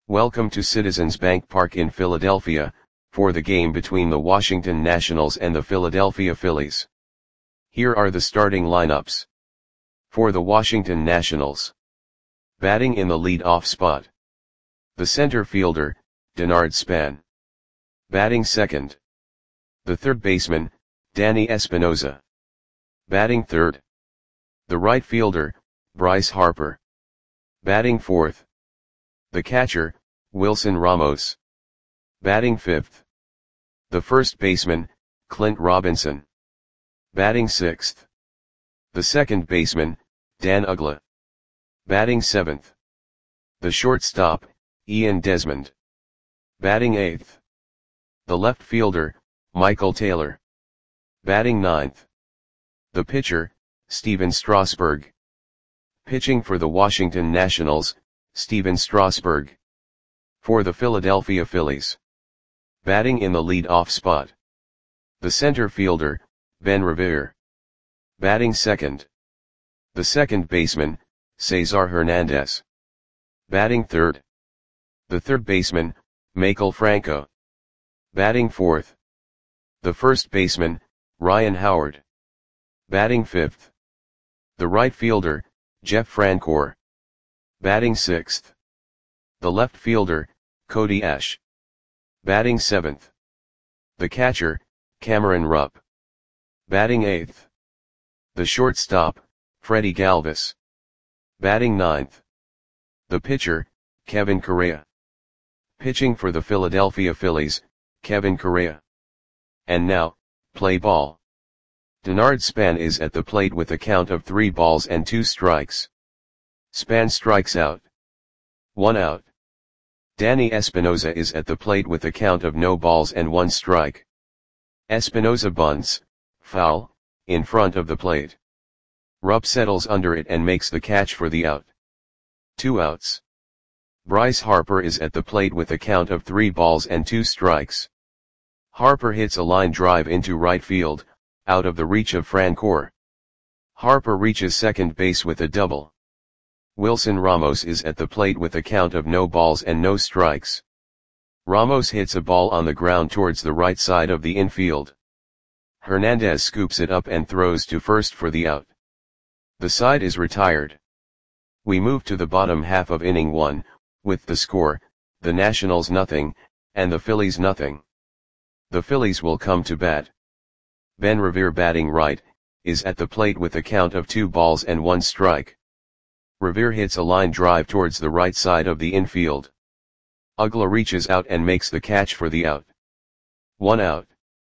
Welcome to Citizens Bank Park in Philadelphia, for the game between the Washington Nationals and the Philadelphia Phillies. Here are the starting lineups. For the Washington Nationals. Batting in the lead-off spot. The center fielder, Denard Span. Batting second. The third baseman, Danny Espinosa. Batting third. The right fielder, Bryce Harper. Batting fourth. The catcher, Wilson Ramos. Batting fifth. The first baseman, Clint Robinson. Batting sixth. The second baseman, Dan Uggla. Batting seventh. The shortstop, Ian Desmond. Batting eighth. The left fielder, Michael Taylor. Batting ninth. The pitcher, Stephen Strasburg. Pitching for the Washington Nationals, Stephen Strasburg. For the Philadelphia Phillies. Batting in the lead-off spot. The center fielder, Ben Revere. Batting second. The second baseman, Cesar Hernandez. Batting third. The third baseman, Michael Franco. Batting fourth. The first baseman, Ryan Howard. Batting fifth. The right fielder, Jeff Francoeur. Batting sixth. The left fielder, Cody Ash. Batting seventh. The catcher, Cameron Rupp. Batting eighth. The shortstop, Freddie Galvis. Batting ninth. The pitcher, Kevin Correa. Pitching for the Philadelphia Phillies, Kevin Correa. And now, play ball. Denard Span is at the plate with a count of 3 balls and 2 strikes. Span strikes out. 1 out. Danny Espinosa is at the plate with a count of no balls and 1 strike. Espinosa bunts, foul, in front of the plate. Rupp settles under it and makes the catch for the out. 2 outs. Bryce Harper is at the plate with a count of 3 balls and 2 strikes. Harper hits a line drive into right field, out of the reach of Francoeur. Harper reaches second base with a double. Wilson Ramos is at the plate with a count of no balls and no strikes. Ramos hits a ball on the ground towards the right side of the infield. Hernandez scoops it up and throws to first for the out. The side is retired. We move to the bottom half of inning 1, with the score, the Nationals nothing, and the Phillies nothing. The Phillies will come to bat. Ben Revere batting right, is at the plate with a count of 2 balls and 1 strike. Revere hits a line drive towards the right side of the infield. Uggla reaches out and makes the catch for the out. 1 out.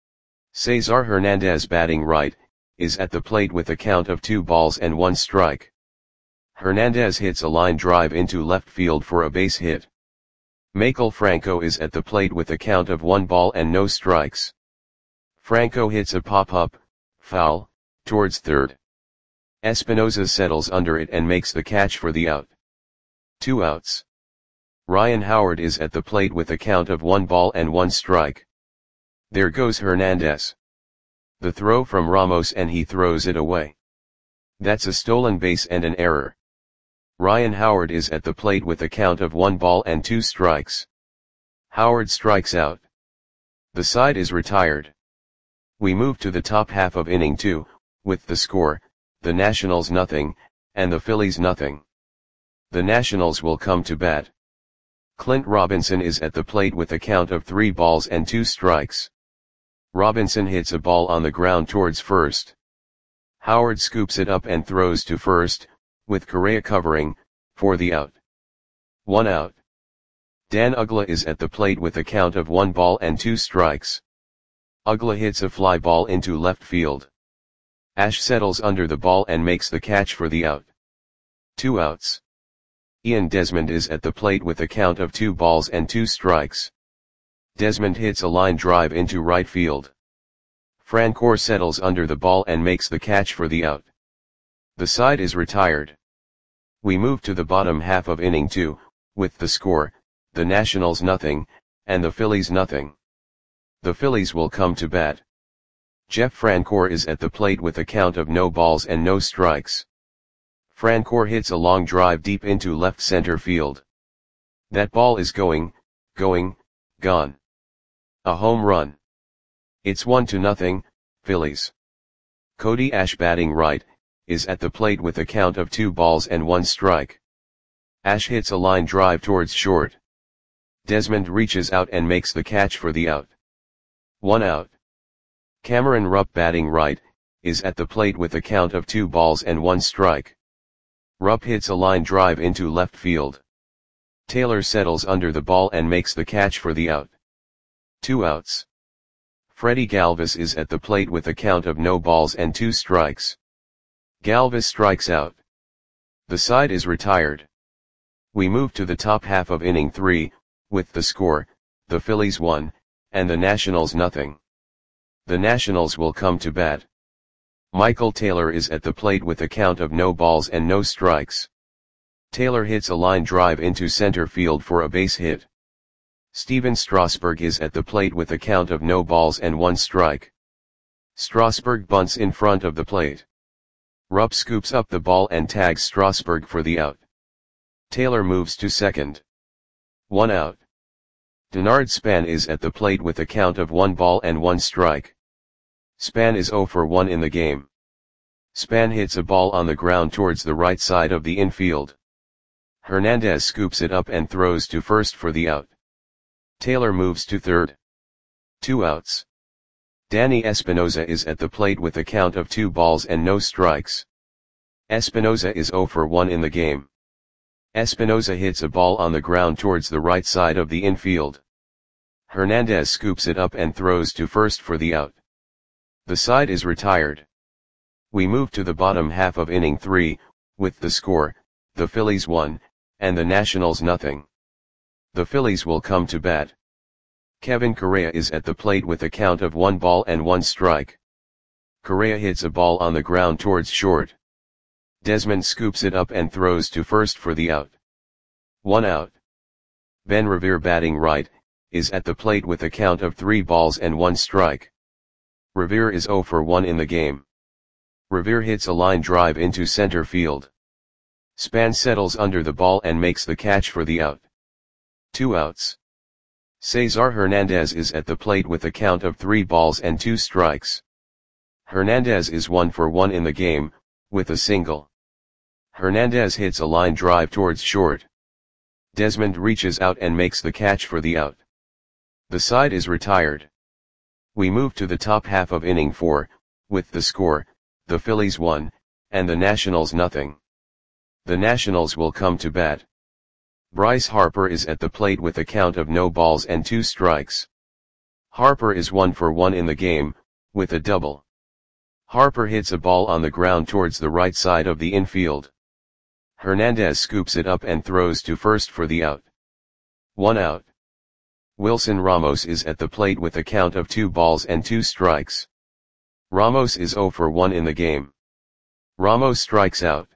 Cesar Hernandez batting right, is at the plate with a count of 2 balls and 1 strike. Hernandez hits a line drive into left field for a base hit. Michael Franco is at the plate with a count of 1 ball and no strikes. Franco hits a pop-up, foul, towards third. Espinosa settles under it and makes the catch for the out. 2 outs. Ryan Howard is at the plate with a count of 1 ball and 1 strike. There goes Hernandez. The throw from Ramos and he throws it away. That's a stolen base and an error. Ryan Howard is at the plate with a count of 1 ball and 2 strikes. Howard strikes out. The side is retired. We move to the top half of inning 2, with the score, the Nationals nothing, and the Phillies nothing. The Nationals will come to bat. Clint Robinson is at the plate with a count of 3 balls and 2 strikes. Robinson hits a ball on the ground towards first. Howard scoops it up and throws to first, with Correa covering, for the out. 1 out. Dan Uggla is at the plate with a count of 1 ball and 2 strikes. Uggla hits a fly ball into left field. Ash settles under the ball and makes the catch for the out. 2 outs. Ian Desmond is at the plate with a count of 2 balls and 2 strikes. Desmond hits a line drive into right field. Francoeur settles under the ball and makes the catch for the out. The side is retired. We move to the bottom half of inning 2, with the score, the Nationals nothing, and the Phillies nothing. The Phillies will come to bat. Jeff Francoeur is at the plate with a count of no balls and no strikes. Francoeur hits a long drive deep into left center field. That ball is going, gone. A home run. It's 1-0, Phillies. Cody Ash batting right, is at the plate with a count of 2 balls and 1 strike. Ash hits a line drive towards short. Desmond reaches out and makes the catch for the out. 1 out. Cameron Rupp batting right, is at the plate with a count of 2 balls and 1 strike. Rupp hits a line drive into left field. Taylor settles under the ball and makes the catch for the out. 2 outs. Freddie Galvis is at the plate with a count of no balls and 2 strikes. Galvis strikes out. The side is retired. We move to the top half of inning 3, with the score, the Phillies 1, and the Nationals nothing. The Nationals will come to bat. Michael Taylor is at the plate with a count of no balls and no strikes. Taylor hits a line drive into center field for a base hit. Steven Strasburg is at the plate with a count of no balls and 1 strike. Strasburg bunts in front of the plate. Rupp scoops up the ball and tags Strasburg for the out. Taylor moves to second. 1 out. Denard Span is at the plate with a count of 1 ball and 1 strike. Span is 0 for 1 in the game. Span hits a ball on the ground towards the right side of the infield. Hernandez scoops it up and throws to first for the out. Taylor moves to third. 2 outs. Danny Espinosa is at the plate with a count of 2 balls and no strikes. Espinosa is 0 for 1 in the game. Espinosa hits a ball on the ground towards the right side of the infield. Hernandez scoops it up and throws to first for the out. The side is retired. We move to the bottom half of inning 3, with the score, the Phillies 1, and the Nationals nothing. The Phillies will come to bat. Kevin Correa is at the plate with a count of 1 ball and 1 strike. Correa hits a ball on the ground towards short. Desmond scoops it up and throws to first for the out. 1 out. Ben Revere batting right, is at the plate with a count of 3 balls and 1 strike. Revere is 0 for 1 in the game. Revere hits a line drive into center field. Span settles under the ball and makes the catch for the out. 2 outs. Cesar Hernandez is at the plate with a count of 3 balls and 2 strikes. Hernandez is 1 for 1 in the game, with a single. Hernandez hits a line drive towards short. Desmond reaches out and makes the catch for the out. The side is retired. We move to the top half of inning 4, with the score, the Phillies 1, and the Nationals nothing. The Nationals will come to bat. Bryce Harper is at the plate with a count of no balls and 2 strikes. Harper is 1 for 1 in the game, with a double. Harper hits a ball on the ground towards the right side of the infield. Hernandez scoops it up and throws to first for the out. 1 out. Wilson Ramos is at the plate with a count of 2 balls and 2 strikes. Ramos is 0 for 1 in the game. Ramos strikes out.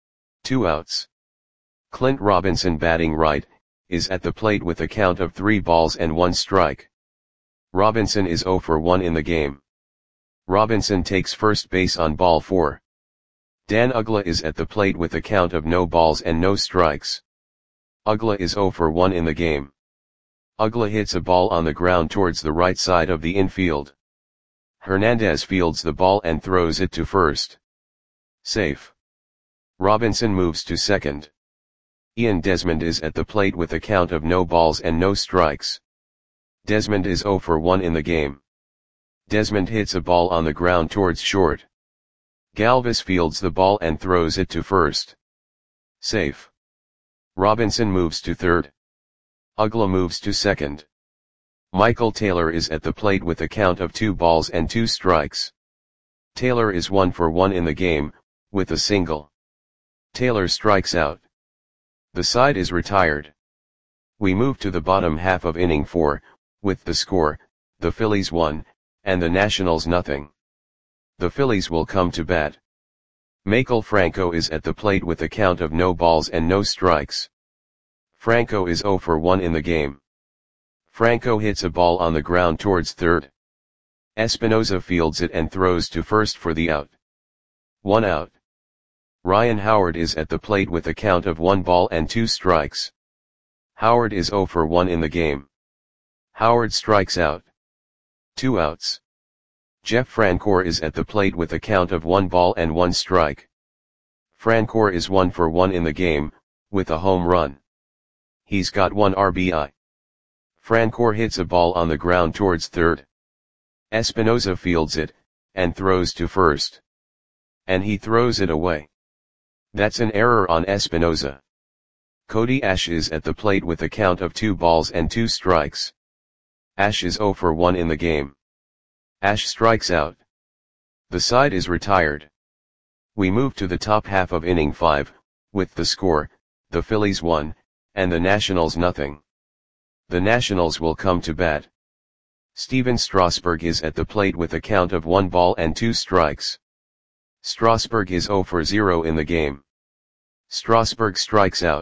2 outs. Clint Robinson batting right, is at the plate with a count of 3 balls and 1 strike. Robinson is 0 for 1 in the game. Robinson takes first base on ball 4. Dan Uggla is at the plate with a count of no balls and no strikes. Uggla is 0 for 1 in the game. Uggla hits a ball on the ground towards the right side of the infield. Hernandez fields the ball and throws it to first. Safe. Robinson moves to second. Ian Desmond is at the plate with a count of no balls and no strikes. Desmond is 0 for 1 in the game. Desmond hits a ball on the ground towards short. Galvis fields the ball and throws it to first. Safe. Robinson moves to third. Uggla moves to second. Michael Taylor is at the plate with a count of 2 balls and 2 strikes. Taylor is 1 for 1 in the game, with a single. Taylor strikes out. The side is retired. We move to the bottom half of inning 4, with the score, the Phillies 1, and the Nationals nothing. The Phillies will come to bat. Maikel Franco is at the plate with a count of no balls and no strikes. Franco is 0 for 1 in the game. Franco hits a ball on the ground towards third. Espinosa fields it and throws to first for the out. 1 out. Ryan Howard is at the plate with a count of 1 ball and 2 strikes. Howard is 0 for 1 in the game. Howard strikes out. 2 outs. Jeff Francoeur is at the plate with a count of 1 ball and 1 strike. Francoeur is 1 for 1 in the game, with a home run. He's got 1 RBI. Francoeur hits a ball on the ground towards third. Espinoza fields it, and throws to first. And he throws it away. That's an error on Espinoza. Cody Ash is at the plate with a count of 2 balls and 2 strikes. Ash is 0 for 1 in the game. Ash strikes out. The side is retired. We move to the top half of inning 5, with the score, the Phillies 1, and the Nationals nothing. The Nationals will come to bat. Steven Strasburg is at the plate with a count of 1 ball and 2 strikes. Strasburg is 0 for 0 in the game. Strasburg strikes out.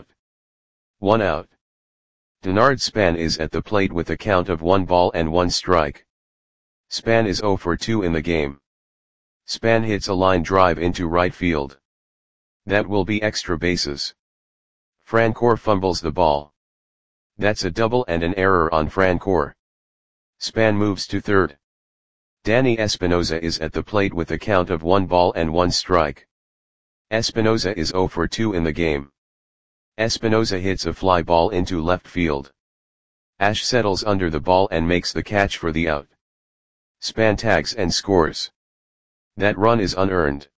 1 out. Denard Span is at the plate with a count of 1 ball and 1 strike. Span is 0 for 2 in the game. Span hits a line drive into right field. That will be extra bases. Francoeur fumbles the ball. That's a double and an error on Francoeur. Span moves to third. Danny Espinoza is at the plate with a count of 1 ball and 1 strike. Espinoza is 0 for 2 in the game. Espinoza hits a fly ball into left field. Ash settles under the ball and makes the catch for the out. Span tags and scores. That run is unearned.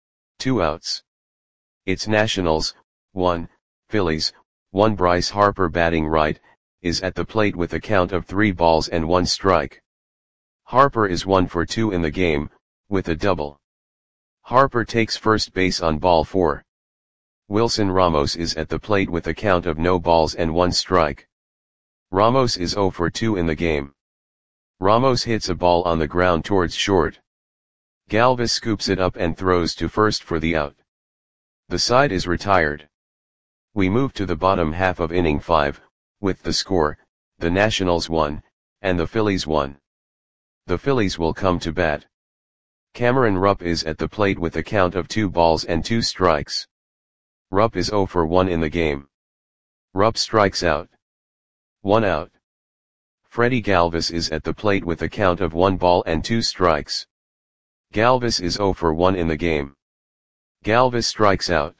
2 outs. It's Nationals, 1, Phillies, 1. Bryce Harper batting right, is at the plate with a count of 3 balls and 1 strike. Harper is 1 for 2 in the game, with a double. Harper takes first base on ball 4. Wilson Ramos is at the plate with a count of no balls and 1 strike. Ramos is 0 for 2 in the game. Ramos hits a ball on the ground towards short. Galvis scoops it up and throws to first for the out. The side is retired. We move to the bottom half of inning 5, with the score, the Nationals 1, and the Phillies 1. The Phillies will come to bat. Cameron Rupp is at the plate with a count of 2 balls and 2 strikes. Rupp is 0 for 1 in the game. Rupp strikes out. 1 out. Freddie Galvis is at the plate with a count of 1 ball and 2 strikes. Galvis is 0 for 1 in the game. Galvis strikes out.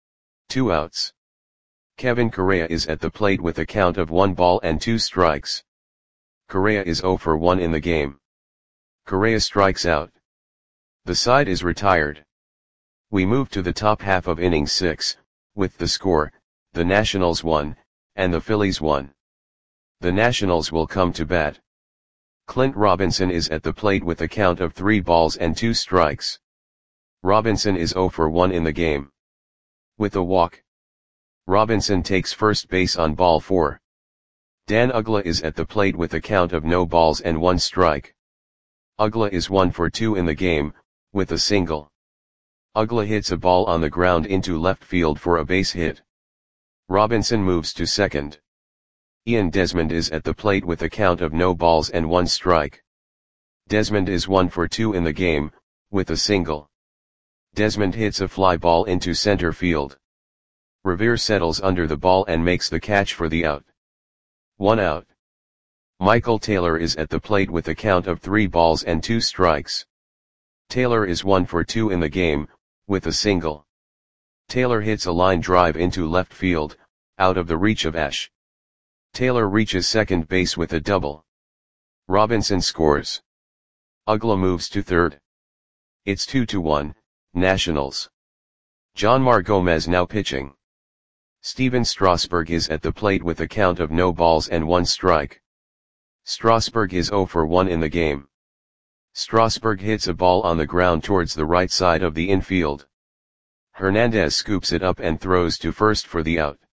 2 outs. Kevin Correa is at the plate with a count of 1 ball and 2 strikes. Correa is 0 for 1 in the game. Correa strikes out. The side is retired. We move to the top half of inning 6, with the score, the Nationals 1, and the Phillies 1. The Nationals will come to bat. Clint Robinson is at the plate with a count of 3 balls and 2 strikes. Robinson is 0 for 1 in the game. With a walk. Robinson takes first base on ball 4. Dan Uggla is at the plate with a count of no balls and 1 strike. Uggla is 1 for 2 in the game, with a single. Uggla hits a ball on the ground into left field for a base hit. Robinson moves to second. Ian Desmond is at the plate with a count of no balls and 1 strike. Desmond is 1 for 2 in the game, with a single. Desmond hits a fly ball into center field. Revere settles under the ball and makes the catch for the out. 1 out. Michael Taylor is at the plate with a count of 3 balls and 2 strikes. Taylor is 1 for 2 in the game, with a single. Taylor hits a line drive into left field, out of the reach of Ash. Taylor reaches second base with a double. Robinson scores. Uggla moves to third. It's 2-1, Nationals. Jonmar Gomez now pitching. Steven Strasburg is at the plate with a count of no balls and 1 strike. Strasburg is 0 for 1 in the game. Strasburg hits a ball on the ground towards the right side of the infield. Hernandez scoops it up and throws to first for the out.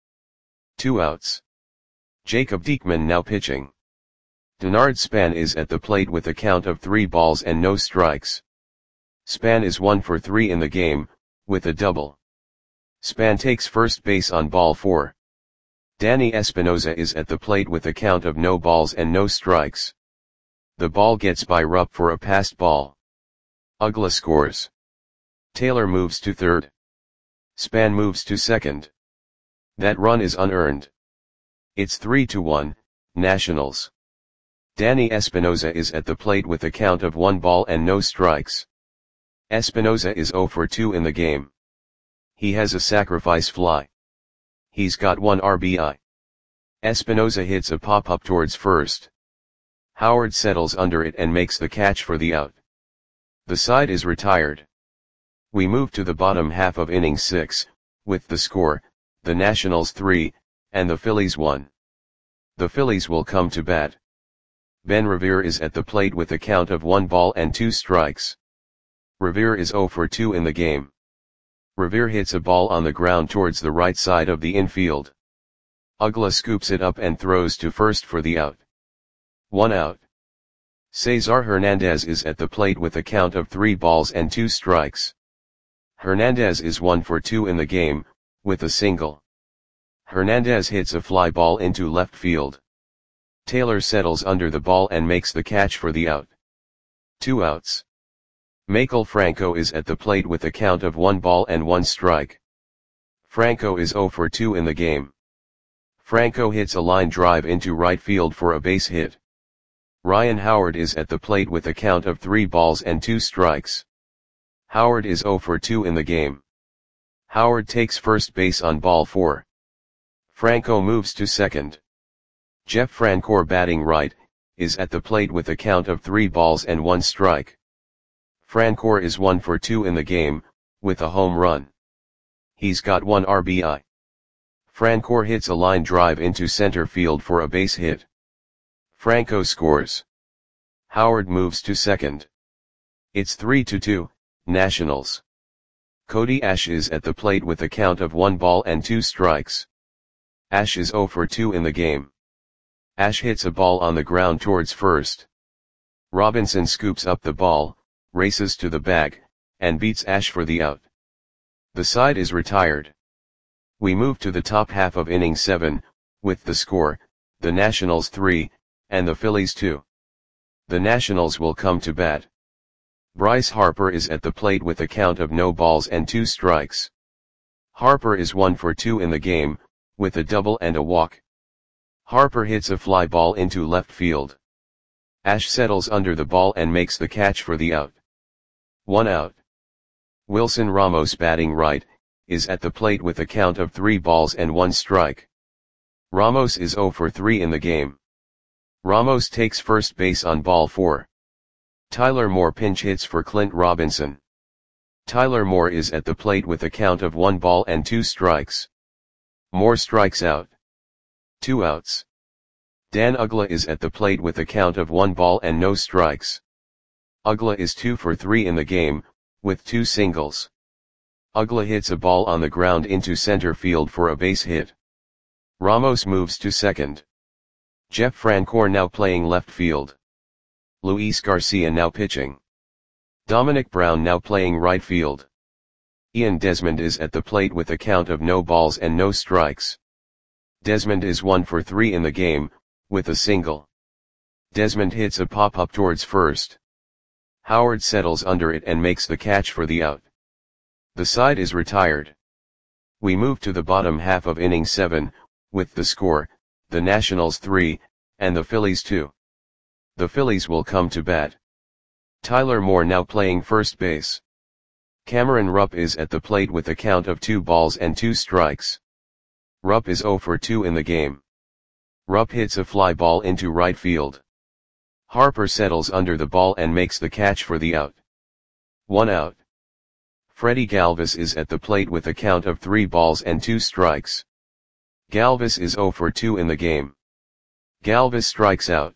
2 outs. Jacob Diekman now pitching. Denard Span is at the plate with a count of 3 balls and no strikes. Span is 1 for 3 in the game, with a double. Span takes first base on ball 4. Danny Espinoza is at the plate with a count of no balls and no strikes. The ball gets by Rupp for a passed ball. Uggla scores. Taylor moves to third. Span moves to second. That run is unearned. It's 3-1, Nationals. Danny Espinosa is at the plate with a count of 1 ball and no strikes. Espinosa is 0 for 2 in the game. He has a sacrifice fly. He's got 1 RBI. Espinosa hits a pop-up towards first. Howard settles under it and makes the catch for the out. The side is retired. We move to the bottom half of inning 6, with the score, the Nationals 3, and the Phillies 1. The Phillies will come to bat. Ben Revere is at the plate with a count of 1 ball and 2 strikes. Revere is 0 for 2 in the game. Revere hits a ball on the ground towards the right side of the infield. Uggla scoops it up and throws to first for the out. 1 out. Cesar Hernandez is at the plate with a count of 3 balls and 2 strikes. Hernandez is 1 for 2 in the game, with a single. Hernandez hits a fly ball into left field. Taylor settles under the ball and makes the catch for the out. 2 outs. Maikel Franco is at the plate with a count of 1 ball and 1 strike. Franco is 0 for 2 in the game. Franco hits a line drive into right field for a base hit. Ryan Howard is at the plate with a count of 3 balls and 2 strikes. Howard is 0 for 2 in the game. Howard takes first base on ball 4. Franco moves to second. Jeff Francoeur, batting right, is at the plate with a count of 3 balls and 1 strike. Francoeur is 1 for 2 in the game, with a home run. He's got 1 RBI. Francoeur hits a line drive into center field for a base hit. Franco scores. Howard moves to second. It's 3-2, Nationals. Cody Ash is at the plate with a count of 1 ball and 2 strikes. Ash is 0 for 2 in the game. Ash hits a ball on the ground towards first. Robinson scoops up the ball, races to the bag, and beats Ash for the out. The side is retired. We move to the top half of inning 7, with the score, the Nationals 3, and the Phillies 2. The Nationals will come to bat. Bryce Harper is at the plate with a count of no balls and 2 strikes. Harper is 1 for 2 in the game, with a double and a walk. Harper hits a fly ball into left field. Ash settles under the ball and makes the catch for the out. 1 out. Wilson Ramos, batting right, is at the plate with a count of 3 balls and 1 strike. Ramos is 0 for 3 in the game. Ramos takes first base on ball 4. Tyler Moore pinch hits for Clint Robinson. Tyler Moore is at the plate with a count of 1 ball and 2 strikes. Moore strikes out. 2 outs. Dan Uggla is at the plate with a count of 1 ball and no strikes. Uggla is 2 for 3 in the game, with 2 singles. Uggla hits a ball on the ground into center field for a base hit. Ramos moves to second. Jeff Francoeur now playing left field. Luis Garcia now pitching. Dominic Brown now playing right field. Ian Desmond is at the plate with a count of no balls and no strikes. Desmond is 1 for 3 in the game, with a single. Desmond hits a pop-up towards first. Howard settles under it and makes the catch for the out. The side is retired. We move to the bottom half of inning 7, with the score, the Nationals 3, and the Phillies 2. The Phillies will come to bat. Tyler Moore now playing first base. Cameron Rupp is at the plate with a count of 2 balls and 2 strikes. Rupp is 0 for 2 in the game. Rupp hits a fly ball into right field. Harper settles under the ball and makes the catch for the out. 1 out. Freddie Galvis is at the plate with a count of 3 balls and 2 strikes. Galvis is 0 for 2 in the game. Galvis strikes out.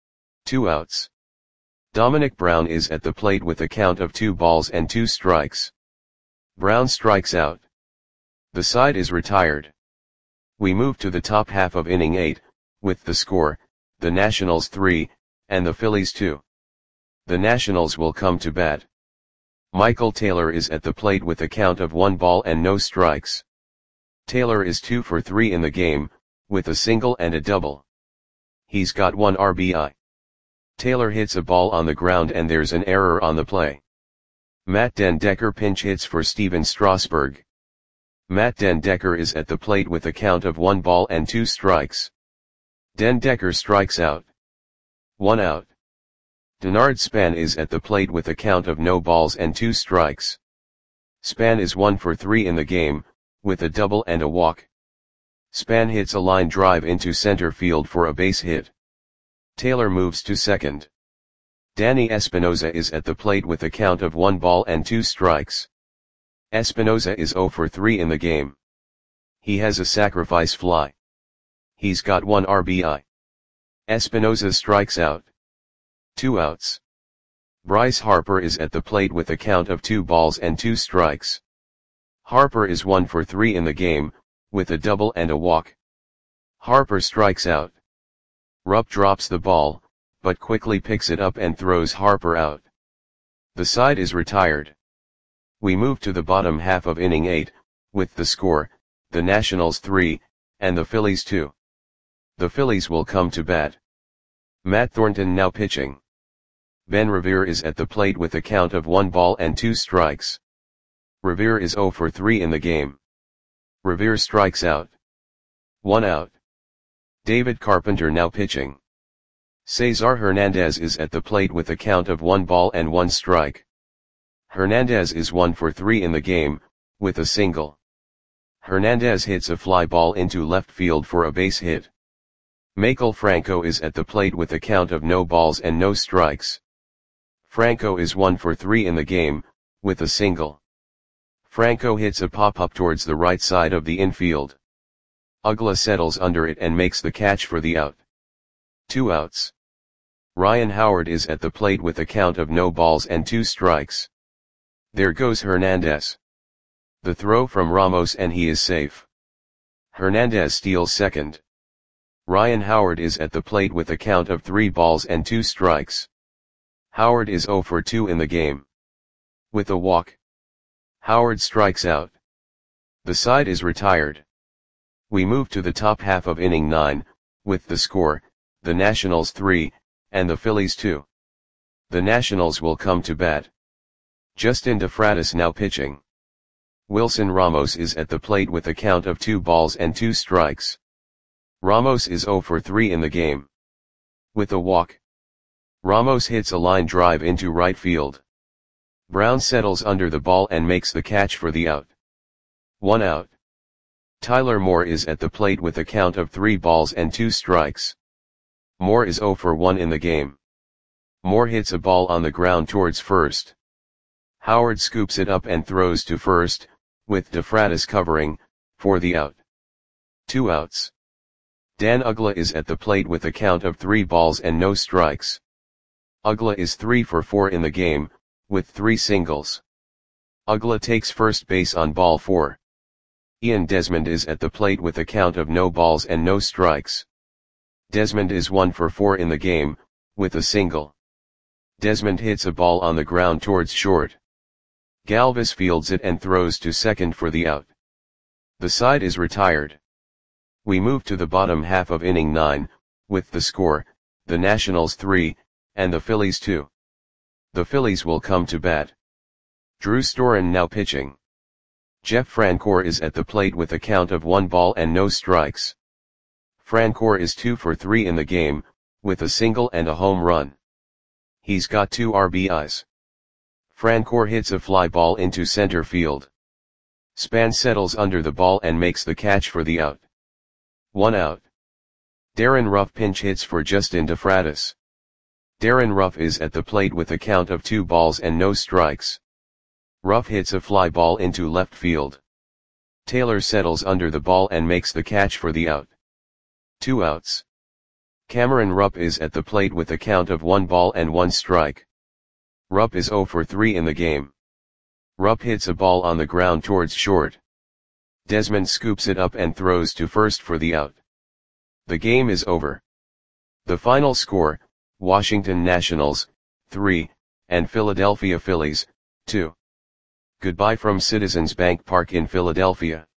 2 outs. Dominic Brown is at the plate with a count of 2 balls and 2 strikes. Brown strikes out. The side is retired. We move to the top half of inning 8, with the score, the Nationals 3, and the Phillies 2. The Nationals will come to bat. Michael Taylor is at the plate with a count of 1 ball and no strikes. Taylor is 2 for 3 in the game, with a single and a double. He's got 1 RBI. Taylor hits a ball on the ground and there's an error on the play. Matt Den Decker pinch hits for Steven Strasburg. Matt Den Decker is at the plate with a count of 1 ball and 2 strikes. Den Decker strikes out. 1 out. Denard Span is at the plate with a count of no balls and 2 strikes. Span is 1 for 3 in the game, with a double and a walk. Span hits a line drive into center field for a base hit. Taylor moves to second. Danny Espinosa is at the plate with a count of 1 ball and 2 strikes. Espinosa is 0 for 3 in the game. He has a sacrifice fly. He's got 1 RBI. Espinosa strikes out. 2 outs. Bryce Harper is at the plate with a count of 2 balls and 2 strikes. Harper is 1 for 3 in the game, with a double and a walk. Harper strikes out. Rupp drops the ball, but quickly picks it up and throws Harper out. The side is retired. We move to the bottom half of inning 8, with the score, the Nationals 3, and the Phillies 2. The Phillies will come to bat. Matt Thornton now pitching. Ben Revere is at the plate with a count of 1 ball and 2 strikes. Revere is 0 for 3 in the game. Revere strikes out. 1 out. David Carpenter now pitching. Cesar Hernandez is at the plate with a count of 1 ball and 1 strike. Hernandez is 1 for 3 in the game, with a single. Hernandez hits a fly ball into left field for a base hit. Maikel Franco is at the plate with a count of no balls and no strikes. Franco is 1 for 3 in the game, with a single. Franco hits a pop-up towards the right side of the infield. Uggla settles under it and makes the catch for the out. 2 outs. Ryan Howard is at the plate with a count of no balls and 2 strikes. There goes Hernandez. The throw from Ramos and he is safe. Hernandez steals second. Ryan Howard is at the plate with a count of 3 balls and 2 strikes. Howard is 0 for 2 in the game. With a walk. Howard strikes out. The side is retired. We move to the top half of inning 9, with the score, the Nationals 3, and the Phillies 2. The Nationals will come to bat. Justin DeFratis now pitching. Wilson Ramos is at the plate with a count of 2 balls and 2 strikes. Ramos is 0 for 3 in the game. With a walk. Ramos hits a line drive into right field. Brown settles under the ball and makes the catch for the out. 1 out. Tyler Moore is at the plate with a count of 3 balls and 2 strikes. Moore is 0 for 1 in the game. Moore hits a ball on the ground towards first. Howard scoops it up and throws to first, with DeFratis covering, for the out. 2 outs. Dan Uggla is at the plate with a count of 3 balls and no strikes. Uggla is 3 for 4 in the game, with 3 singles. Uggla takes first base on ball 4. Ian Desmond is at the plate with a count of no balls and no strikes. Desmond is 1 for 4 in the game, with a single. Desmond hits a ball on the ground towards short. Galvis fields it and throws to second for the out. The side is retired. We move to the bottom half of inning 9, with the score, the Nationals 3, and the Phillies 2. The Phillies will come to bat. Drew Storen now pitching. Jeff Francoeur is at the plate with a count of 1 ball and no strikes. Francoeur is 2 for 3 in the game, with a single and a home run. He's got 2 RBIs. Francoeur hits a fly ball into center field. Span settles under the ball and makes the catch for the out. 1 out. Darren Ruff pinch hits for Justin DeFratis. Darren Ruff is at the plate with a count of 2 balls and no strikes. Ruff hits a fly ball into left field. Taylor settles under the ball and makes the catch for the out. 2 outs. Cameron Rupp is at the plate with a count of 1 ball and 1 strike. Rupp is 0 for 3 in the game. Rupp hits a ball on the ground towards short. Desmond scoops it up and throws to first for the out. The game is over. The final score, Washington Nationals, 3, and Philadelphia Phillies, 2. Goodbye from Citizens Bank Park in Philadelphia.